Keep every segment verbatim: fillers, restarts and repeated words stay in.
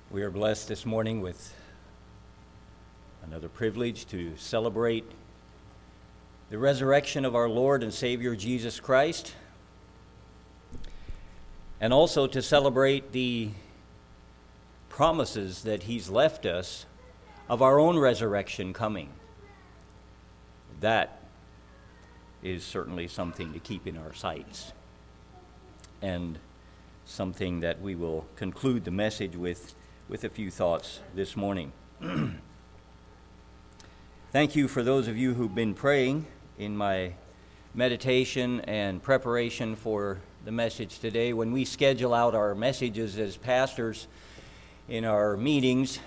We are blessed this morning with another privilege to celebrate the resurrection of our Lord and Savior Jesus Christ, and also to celebrate the promises that He's left us of our own resurrection coming. That is certainly something to keep in our sights, and something that we will conclude the message with with a few thoughts this morning. Thank you for those of you who've been praying in my meditation and preparation for the message today. When we schedule out our messages as pastors in our meetings,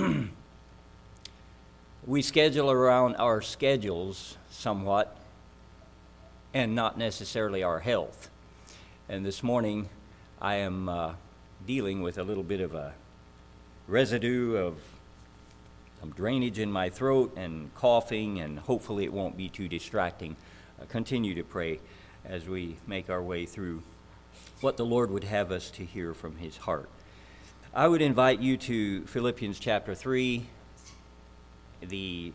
we schedule around our schedules somewhat and not necessarily our health. And this morning I am uh, dealing with a little bit of a residue of some drainage in my throat and coughing, and hopefully it won't be too distracting. Uh, continue to pray as we make our way through what the Lord would have us to hear from His heart. I would invite you to Philippians chapter three, the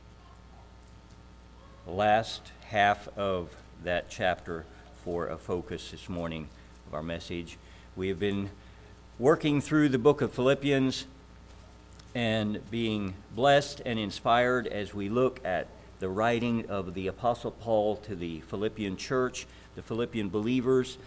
last half of that chapter, for a focus this morning of our message. We have been working through the book of Philippians and being blessed and inspired as we look at the writing of the Apostle Paul to the Philippian church, the Philippian believers,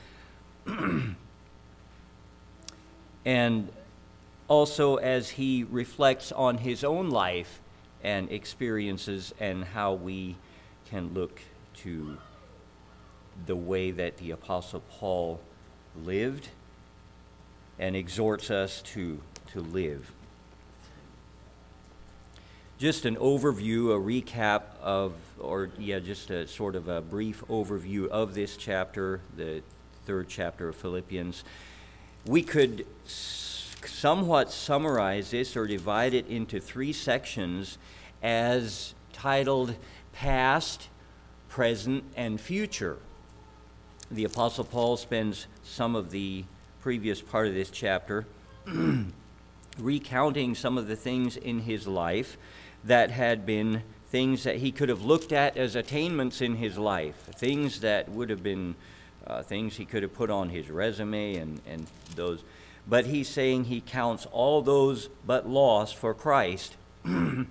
and also as he reflects on his own life and experiences and how we can look to the way that the Apostle Paul lived and exhorts us to, to live. Just an overview, a recap of, or yeah, just a sort of a brief overview of this chapter, the third chapter of Philippians. We could s- somewhat summarize this or divide it into three sections as titled Past, Present, and Future. The Apostle Paul spends some of the previous part of this chapter recounting some of the things in his life that had been things that he could have looked at as attainments in his life, things that would have been uh, things he could have put on his resume and, and those. But he's saying he counts all those but loss for Christ. And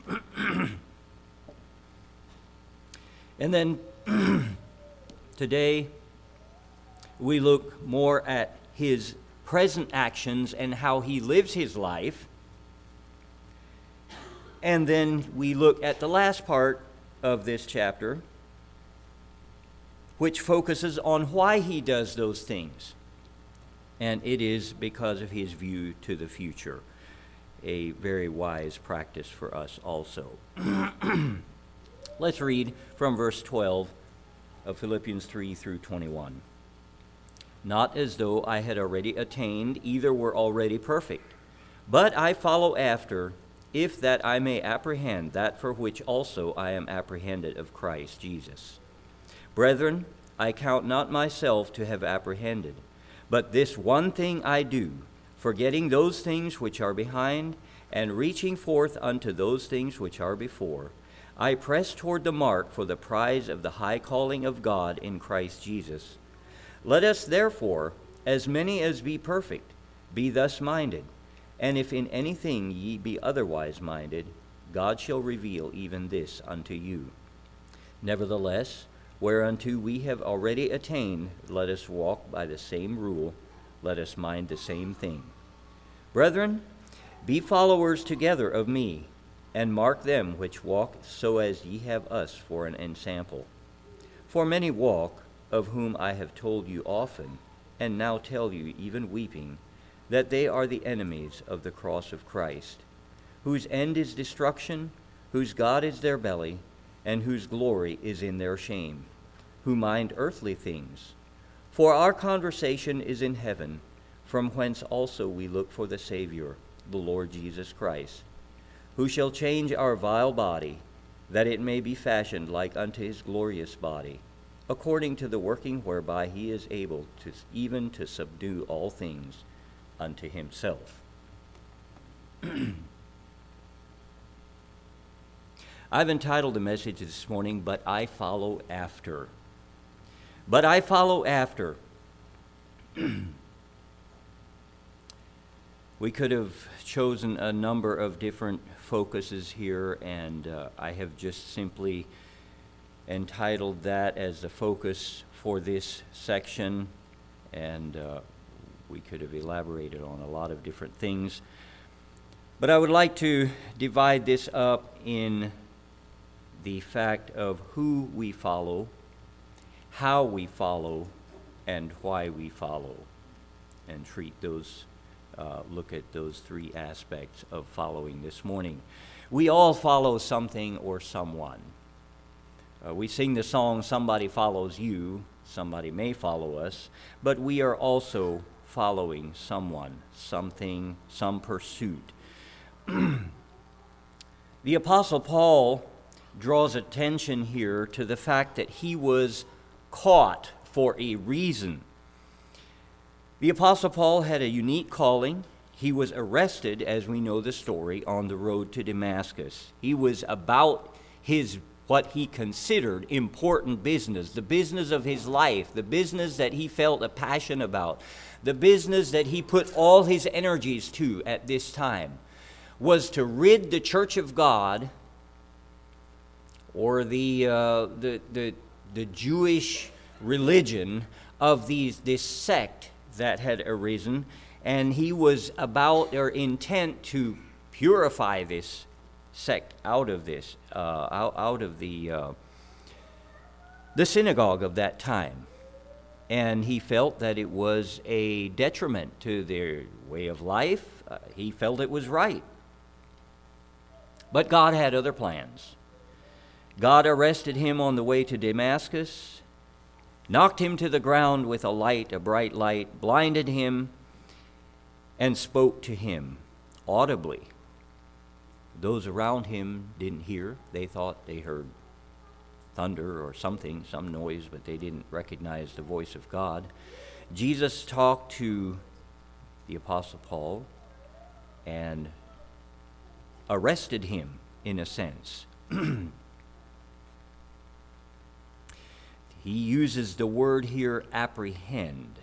then today we look more at his present actions and how he lives his life. And then we look at the last part of this chapter, which focuses on why he does those things. And it is because of his view to the future, a very wise practice for us also. Let's read from verse twelve of Philippians three through twenty-one. Not as though I had already attained, either were already perfect, but I follow after, if that I may apprehend that for which also I am apprehended of Christ Jesus. Brethren, I count not myself to have apprehended, but this one thing I do, forgetting those things which are behind, and reaching forth unto those things which are before, I press toward the mark for the prize of the high calling of God in Christ Jesus. Let us therefore, as many as be perfect, be thus minded. And if in anything ye be otherwise minded, God shall reveal even this unto you. Nevertheless, whereunto we have already attained, let us walk by the same rule, let us mind the same thing. Brethren, be followers together of me, and mark them which walk so as ye have us for an ensample. For many walk, of whom I have told you often, and now tell you even weeping, that they are the enemies of the cross of Christ, whose end is destruction, whose God is their belly, and whose glory is in their shame, who mind earthly things. For our conversation is in heaven, from whence also we look for the Savior, the Lord Jesus Christ, who shall change our vile body, that it may be fashioned like unto his glorious body, according to the working whereby he is able to even to subdue all things unto himself. I've entitled the message this morning, But I Follow After. But I follow after. We could have chosen a number of different focuses here, and uh, I have just simply entitled that as the focus for this section, and uh, we could have elaborated on a lot of different things. But I would like to divide this up in the fact of who we follow, how we follow, and why we follow, and treat those, uh, look at those three aspects of following this morning. We all follow something or someone. Uh, we sing the song, Somebody Follows You, somebody may follow us, but we are also following someone, something, some pursuit. The Apostle Paul draws attention here to the fact that he was caught for a reason. The Apostle Paul had a unique calling. He was arrested, as we know the story, on the road to Damascus. He was about his what he considered important business, the business of his life, the business that he felt a passion about, the business that he put all his energies to at this time, was to rid the church of God, or the uh, the the the Jewish religion, of these this sect that had arisen, and he was about or intent to purify this sect out of this, uh, out, out of the uh, the synagogue of that time. And he felt that it was a detriment to their way of life. Uh, he felt it was right. But God had other plans. God arrested him on the way to Damascus, knocked him to the ground with a light, a bright light, blinded him, and spoke to him audibly. Those around him didn't hear. They thought they heard thunder or something, some noise, but they didn't recognize the voice of God. Jesus talked to the Apostle Paul and arrested him, in a sense. He uses the word here, apprehend.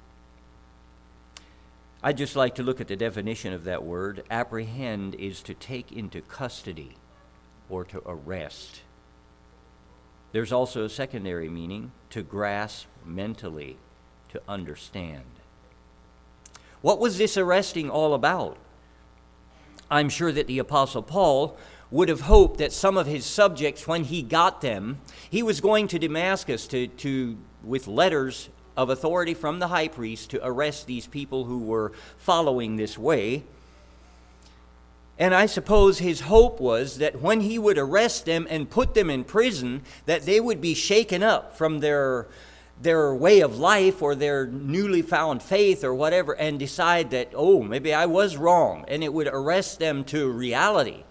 I'd just like to look at the definition of that word. Apprehend is to take into custody or to arrest. There's also a secondary meaning, to grasp mentally, to understand. What was this arresting all about? I'm sure that the Apostle Paul would have hoped that some of his subjects, when he got them, he was going to Damascus to, to with letters of authority from the high priest to arrest these people who were following this way. And I suppose his hope was that when he would arrest them and put them in prison, that they would be shaken up from their their way of life or their newly found faith or whatever, and decide that, oh, maybe I was wrong, and it would arrest them to reality.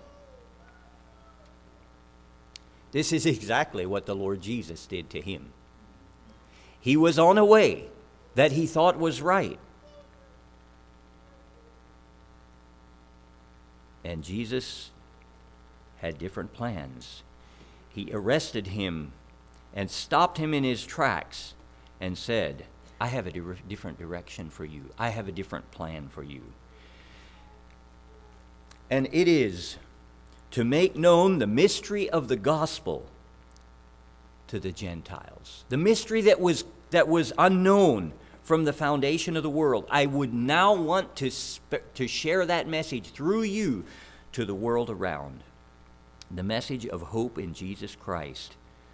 This is exactly what the Lord Jesus did to him. He was on a way that he thought was right. And Jesus had different plans. He arrested him and stopped him in his tracks and said, I have a di- different direction for you. I have a different plan for you. And it is to make known the mystery of the gospel to the Gentiles. The mystery that was that was unknown from the foundation of the world. I would now want to sp- to share that message through you to the world around. The message of hope in Jesus Christ.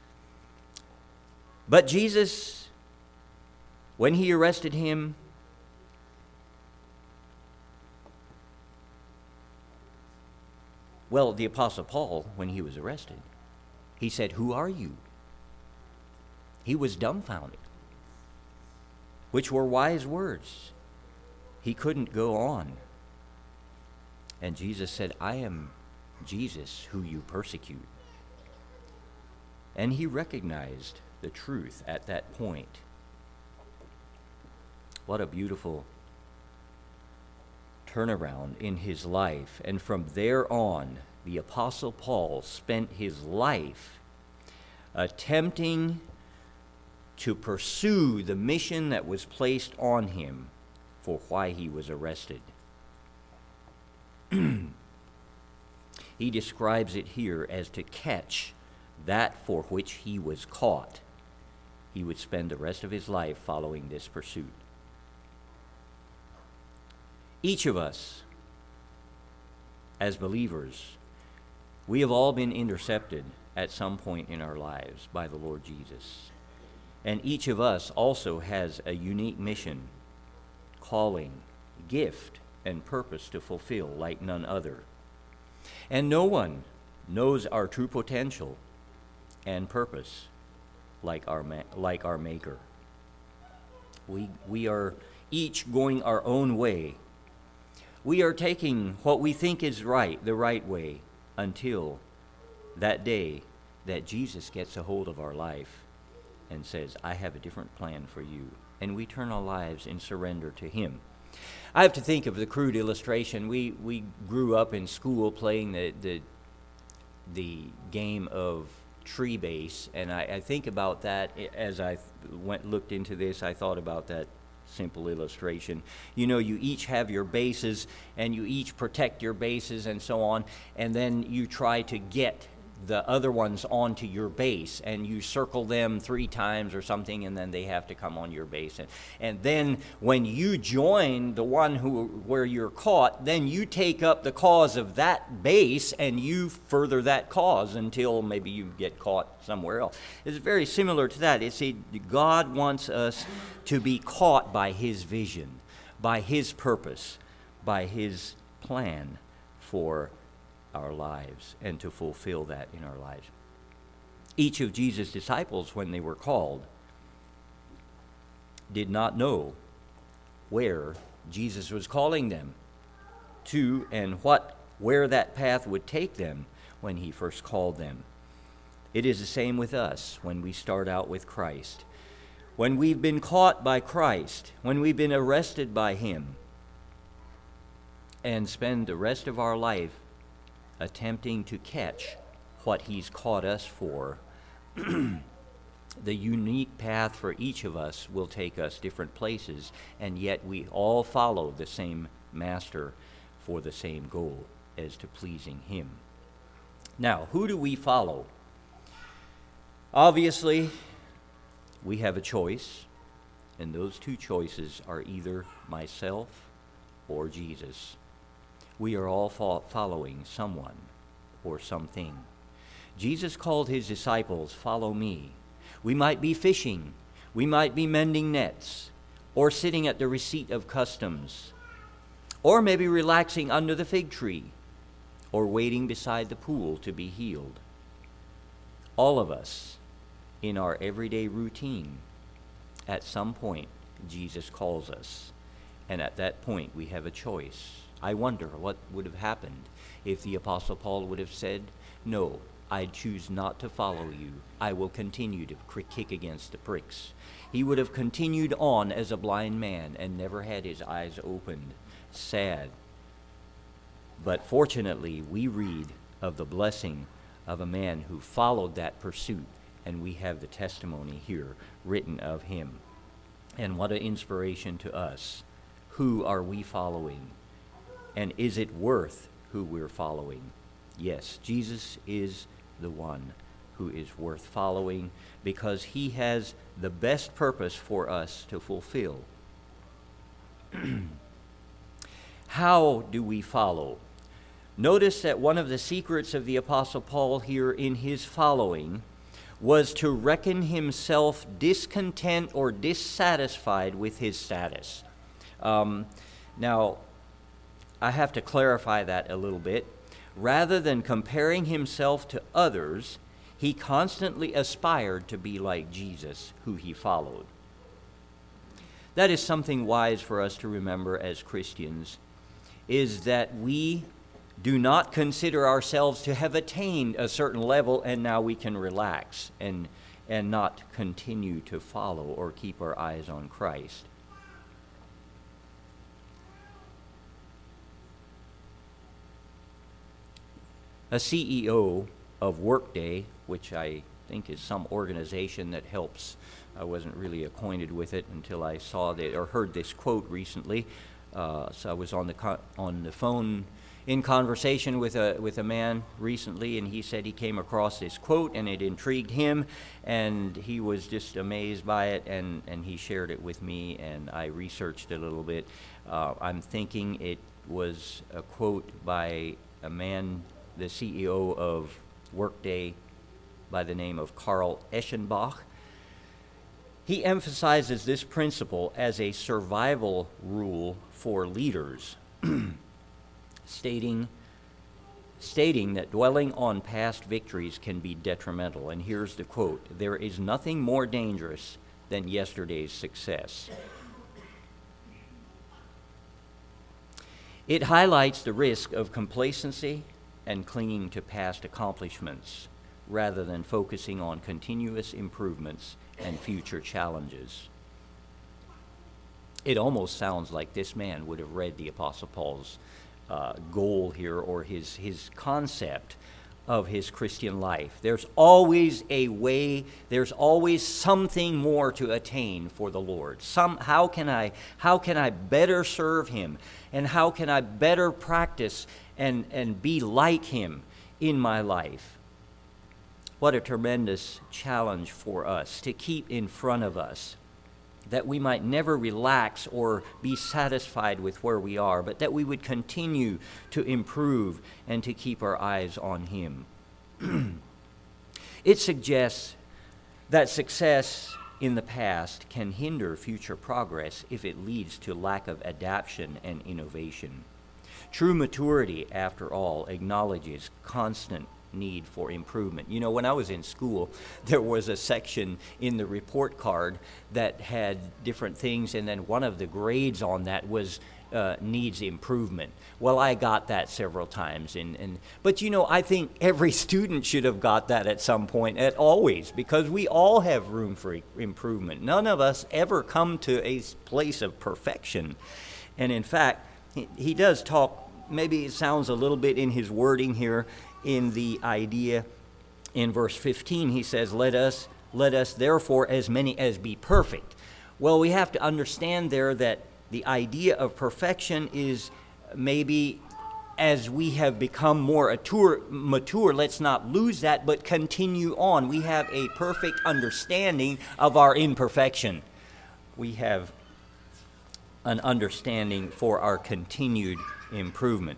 But Jesus, when he arrested him, well, the Apostle Paul, when he was arrested, he said, "Who are you?" He was dumbfounded, which were wise words. He couldn't go on. And Jesus said, I am Jesus who you persecute. And he recognized the truth at that point. What a beautiful turnaround in his life. And from there on, the Apostle Paul spent his life attempting to pursue the mission that was placed on him for why he was arrested. He describes it here as to catch that for which he was caught. He would spend the rest of his life following this pursuit. Each of us, as believers, we have all been intercepted at some point in our lives by the Lord Jesus. And each of us also has a unique mission, calling, gift, and purpose to fulfill like none other. And no one knows our true potential and purpose like our ma- like our Maker. We we are each going our own way. We are taking what we think is right, the right way, until that day that Jesus gets a hold of our life and says, I have a different plan for you. And we turn our lives in surrender to him. I have to think of the crude illustration. We we grew up in school playing the the, the game of tree base, and I, I think about that as I went looked into this. I thought about that simple illustration. You know, you each have your bases, and you each protect your bases and so on, and then you try to get the other ones onto your base, and you circle them three times or something, and then they have to come on your base. And, and then when you join the one who where you're caught, then you take up the cause of that base, and you further that cause until maybe you get caught somewhere else. It's very similar to that. It's a, God wants us to be caught by his vision, by his purpose, by his plan for our lives, and to fulfill that in our lives. Each of Jesus' disciples, when they were called, did not know where Jesus was calling them to and what where that path would take them when he first called them. It is the same with us when we start out with Christ. When we've been caught by Christ, when we've been arrested by him, and spend the rest of our life attempting to catch what he's caught us for, the unique path for each of us will take us different places, and yet we all follow the same master for the same goal, as to pleasing him. Now, who do we follow? Obviously, we have a choice, and those two choices are either myself or Jesus. We are all fo- following someone or something. Jesus called his disciples, "Follow me." We might be fishing, we might be mending nets, or sitting at the receipt of customs, or maybe relaxing under the fig tree, or waiting beside the pool to be healed. All of us, in our everyday routine, at some point, Jesus calls us, and at that point we have a choice. I wonder what would have happened if the Apostle Paul would have said, "No, I choose not to follow you. I will continue to kick against the pricks." He would have continued on as a blind man and never had his eyes opened. Sad. But fortunately, we read of the blessing of a man who followed that pursuit, and we have the testimony here written of him. And what an inspiration to us. Who are we following? And is it worth who we're following? Yes, Jesus is the one who is worth following, because he has the best purpose for us to fulfill. How do we follow? Notice that one of the secrets of the Apostle Paul here in his following was to reckon himself discontent or dissatisfied with his status. Um, now, I have to clarify that a little bit. Rather than comparing himself to others, he constantly aspired to be like Jesus, who he followed. That is something wise for us to remember as Christians, is that we do not consider ourselves to have attained a certain level and now we can relax and, and not continue to follow or keep our eyes on Christ. a C E O of Workday, which I think is some organization that helps. I wasn't really acquainted with it until I saw that or heard this quote recently. Uh, so I was on the co- on the phone in conversation with a with a man recently, and he said he came across this quote and it intrigued him, and he was just amazed by it, and, and he shared it with me, and I researched it a little bit. Uh, I'm thinking it was a quote by a man, the C E O of Workday, by the name of Carl Eschenbach. He emphasizes this principle as a survival rule for leaders, stating, stating that dwelling on past victories can be detrimental. And here's the quote: "There is nothing more dangerous than yesterday's success." It highlights the risk of complacency and clinging to past accomplishments rather than focusing on continuous improvements and future challenges. It almost sounds like this man would have read the Apostle Paul's uh, goal here, or his, his concept of his Christian life. There's always a way, there's always something more to attain for the Lord. Some, how can I, how can I better serve him? And how can I better practice and, and be like him in my life? What a tremendous challenge for us to keep in front of us, that we might never relax or be satisfied with where we are, but that we would continue to improve and to keep our eyes on him. It suggests that success in the past can hinder future progress if it leads to lack of adaptation and innovation. True maturity, after all, acknowledges constant need for improvement. You know, when I was in school, there was a section in the report card that had different things, and then one of the grades on that was uh, needs improvement. Well, I got that several times, and, and but you know, I think every student should have got that at some point, at always, because we all have room for improvement. None of us ever come to a place of perfection. And in fact, he, he does talk, maybe it sounds a little bit in his wording here, in the idea in verse fifteen, he says, let us let us therefore as many as be perfect. Well, we have to understand there that the idea of perfection is maybe as we have become more mature, mature, let's not lose that, but continue on. We have a perfect understanding of our imperfection. We have an understanding for our continued improvement.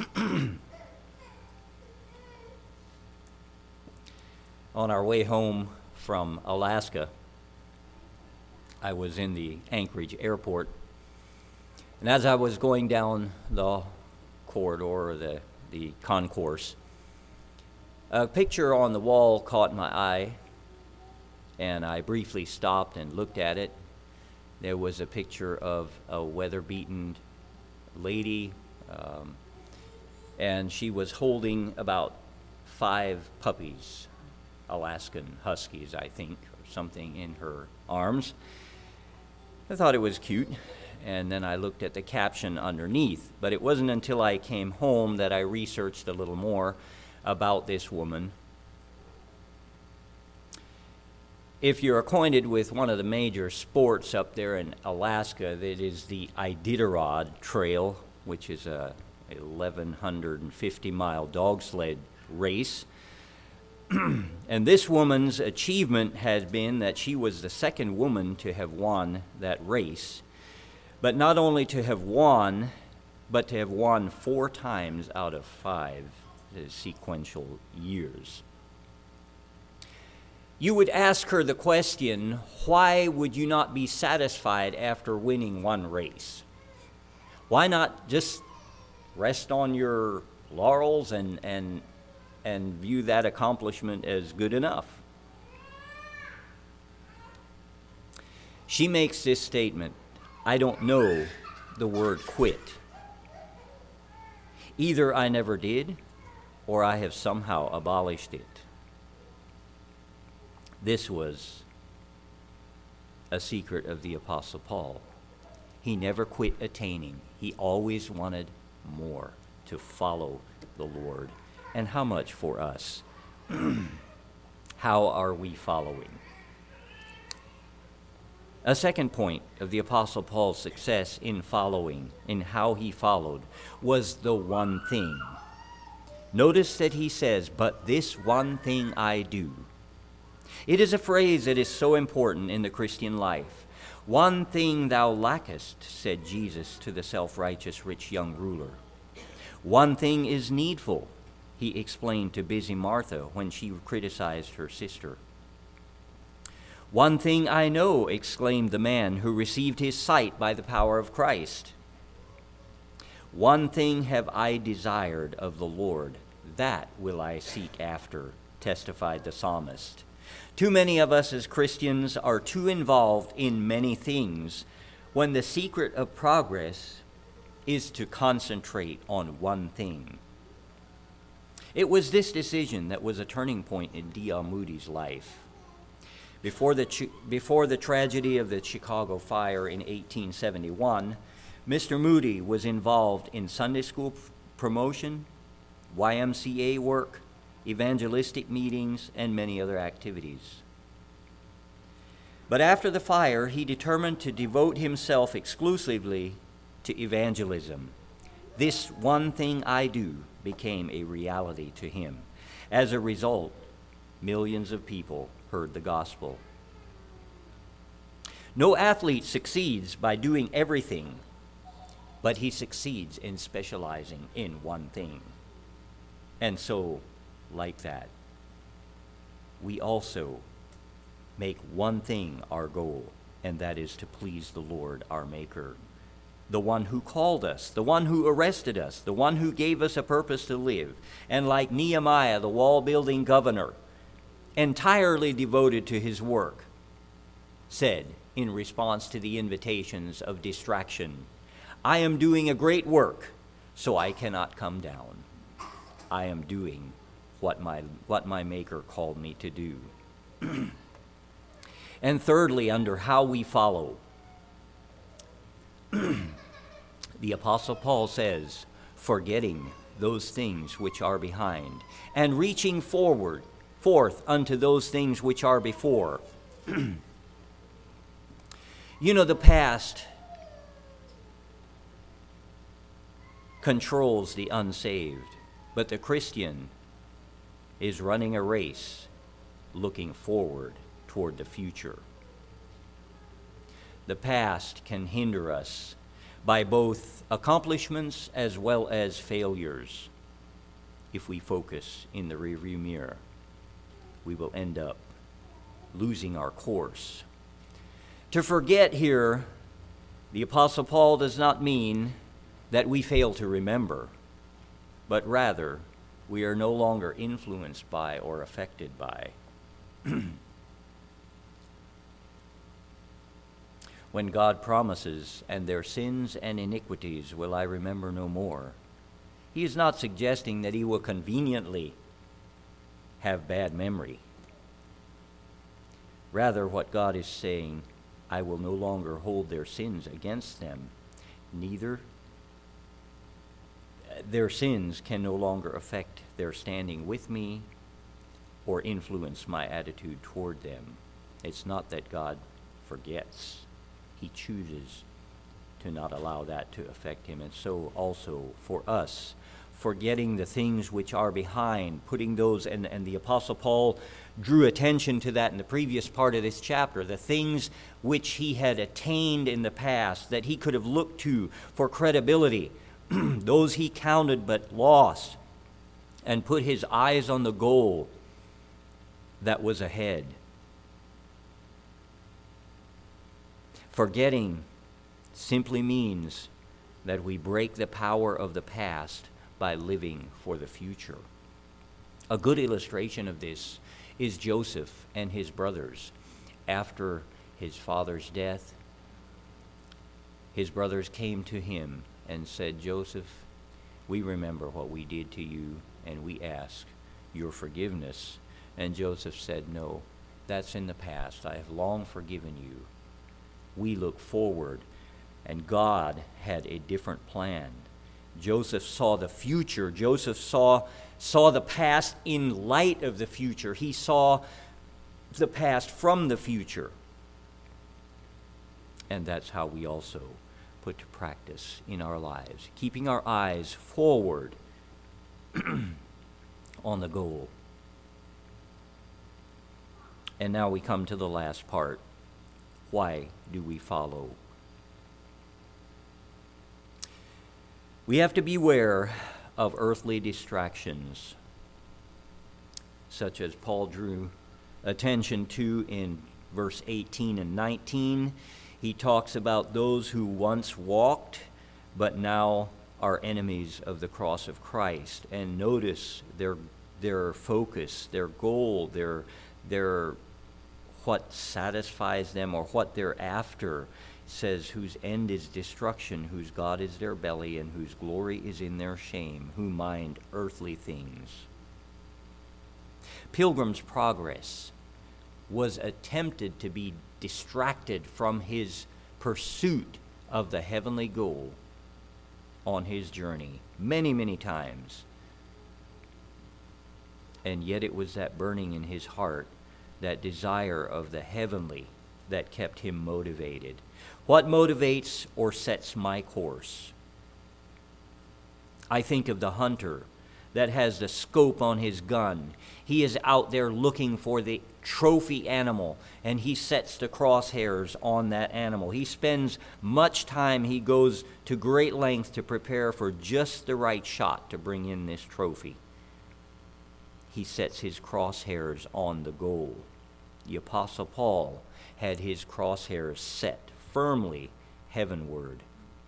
On our way home from Alaska, I was in the Anchorage airport, and as I was going down the corridor, or the, the concourse, a picture on the wall caught my eye, and I briefly stopped and looked at it. There was a picture of a weather-beaten lady, um, and she was holding about five puppies, Alaskan Huskies, I think, or something, in her arms. I thought it was cute, and then I looked at the caption underneath, but it wasn't until I came home that I researched a little more about this woman. If you're acquainted with one of the major sports up there in Alaska, that is the Iditarod Trail, which is a eleven fifty mile dog sled race. And this woman's achievement has been that she was the second woman to have won that race. But not only to have won, but to have won four times out of five sequential years. You would ask her the question, why would you not be satisfied after winning one race? Why not just rest on your laurels and, and, and view that accomplishment as good enough? She makes this statement, I don't know the word quit. Either I never did, or I have somehow abolished it. This was a secret of the Apostle Paul. He never quit attaining. He always wanted more, to follow the Lord and how much for us? How are we following? A second point of the Apostle Paul's success in following, in how he followed, was the one thing. Notice that he says, "But this one thing I do." It is a phrase that is so important in the Christian life. "One thing thou lackest," said Jesus to the self-righteous rich young ruler. "One thing is needful," he explained to busy Martha when she criticized her sister. "One thing I know," exclaimed the man who received his sight by the power of Christ. "One thing have I desired of the Lord, that will I seek after," testified the psalmist. Too many of us as Christians are too involved in many things when the secret of progress is to concentrate on one thing. It was this decision that was a turning point in D L Moody's life. Before the, before the tragedy of the Chicago fire in eighteen seventy-one, Mister Moody was involved in Sunday school promotion, Y M C A work, evangelistic meetings, and many other activities. But after the fire, he determined to devote himself exclusively to evangelism. "This one thing I do" became a reality to him. As a result, millions of people heard the gospel. No athlete succeeds by doing everything, but he succeeds in specializing in one thing. And so, like that, we also make one thing our goal, and that is to please the Lord our Maker, the one who called us, the one who arrested us, the one who gave us a purpose to live, and like Nehemiah, the wall-building governor, entirely devoted to his work, said in response to the invitations of distraction, "I am doing a great work, so I cannot come down. I am doing what my what my Maker called me to do." And thirdly, under how we follow, the Apostle Paul says, "Forgetting those things which are behind, and reaching forward, forth unto those things which are before." You know, the past controls the unsaved, but the Christian is running a race looking forward toward the future. The past can hinder us by both accomplishments as well as failures. If we focus in the rearview mirror, we will end up losing our course. To forget here, the Apostle Paul does not mean that we fail to remember, but rather we are no longer influenced by or affected by. When God promises, "And their sins and iniquities will I remember no more," he is not suggesting that he will conveniently have bad memory. Rather, what God is saying, "I will no longer hold their sins against them, neither their sins can no longer affect their standing with me or influence my attitude toward them." It's not that God forgets. He chooses to not allow that to affect him. And so also for us, forgetting the things which are behind, putting those, and, and the Apostle Paul drew attention to that in the previous part of this chapter, the things which he had attained in the past that he could have looked to for credibility, those he counted but lost, and put his eyes on the goal that was ahead. Forgetting simply means that we break the power of the past by living for the future. A good illustration of this is Joseph and his brothers. After his father's death, his brothers came to him and said, "Joseph, we remember what we did to you, and we ask your forgiveness." And Joseph said, "No, that's in the past. I have long forgiven you. We look forward." And God had a different plan. Joseph saw the future. Joseph saw, saw the past in light of the future. He saw the past from the future. And that's how we also put to practice in our lives, keeping our eyes forward on the goal. And now we come to the last part. Why do we follow? We have to beware of earthly distractions, such as Paul drew attention to in verse eighteen and nineteen. He talks about those who once walked, but now are enemies of the cross of Christ. And notice their their focus, their goal, their their what satisfies them or what they're after. Says, whose end is destruction, whose God is their belly, and whose glory is in their shame, who mind earthly things. Pilgrim's Progress was attempted to be distracted from his pursuit of the heavenly goal on his journey many, many times. And yet it was that burning in his heart, that desire of the heavenly, that kept him motivated. What motivates or sets my course? I think of the hunter that has the scope on his gun. He is out there looking for the trophy animal, and he sets the crosshairs on that animal. He spends much time, he goes to great length to prepare for just the right shot to bring in this trophy. He sets his crosshairs on the goal. The Apostle Paul had his crosshairs set firmly heavenward.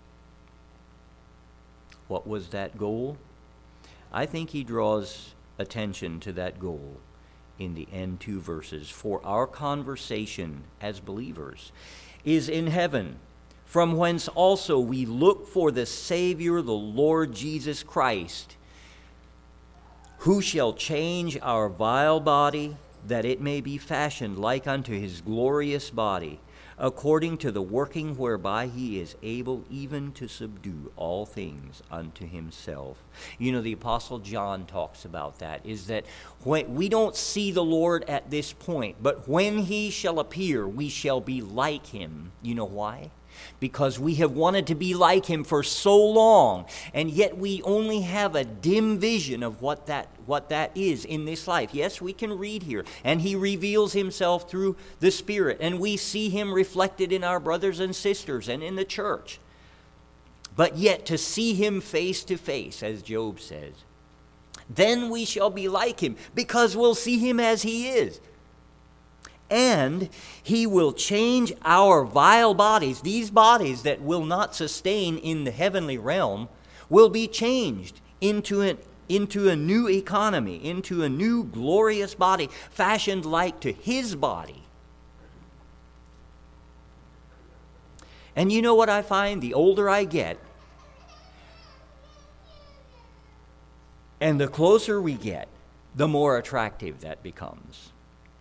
What was that goal? I think he draws attention to that goal in the end two verses. For our conversation as believers is in heaven, from whence also we look for the Savior, the Lord Jesus Christ, who shall change our vile body, that it may be fashioned like unto his glorious body, according to the working whereby he is able even to subdue all things unto himself. You know, the Apostle John talks about that, is that when we don't see the Lord at this point, but when he shall appear, we shall be like him. You know why? Because we have wanted to be like him for so long, and yet we only have a dim vision of what that what that is in this life. Yes, we can read here, and he reveals himself through the Spirit, and we see him reflected in our brothers and sisters and in the church. But yet to see him face to face, as Job says, then we shall be like him, because we'll see him as he is. And he will change our vile bodies. These bodies that will not sustain in the heavenly realm will be changed into an into a new economy, into a new glorious body, fashioned like to his body. And you know what I find? The older I get, and the closer we get, the more attractive that becomes.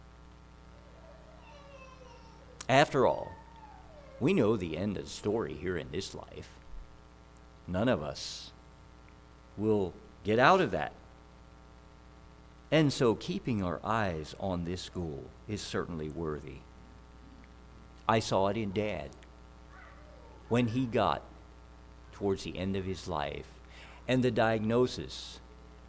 After all, we know the end of the story here in this life. None of us will get out of that. And so keeping our eyes on this goal is certainly worthy. I saw it in Dad when he got towards the end of his life, and the diagnosis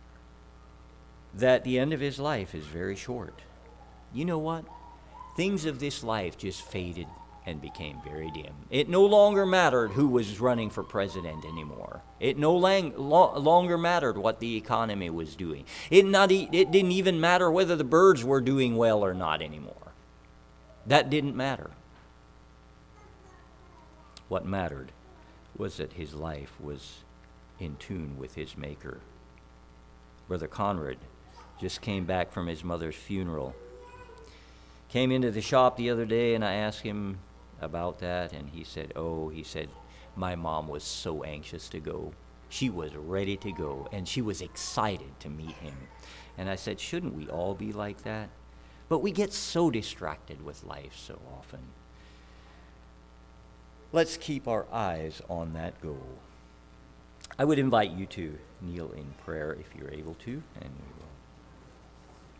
that the end of his life is very short. You know what? Things of this life just faded and became very dim. It no longer mattered who was running for president anymore. It no lang- lo- longer mattered what the economy was doing. It, not e- it didn't even matter whether the birds were doing well or not anymore. That didn't matter. What mattered was that his life was in tune with his Maker. Brother Conrad just came back from his mother's funeral. Came into the shop the other day, and I asked him about that, and he said, oh, he said, my mom was so anxious to go. She was ready to go, and she was excited to meet him. And I said, shouldn't we all be like that? But we get so distracted with life so often. Let's keep our eyes on that goal. I would invite you to kneel in prayer if you're able to, and we will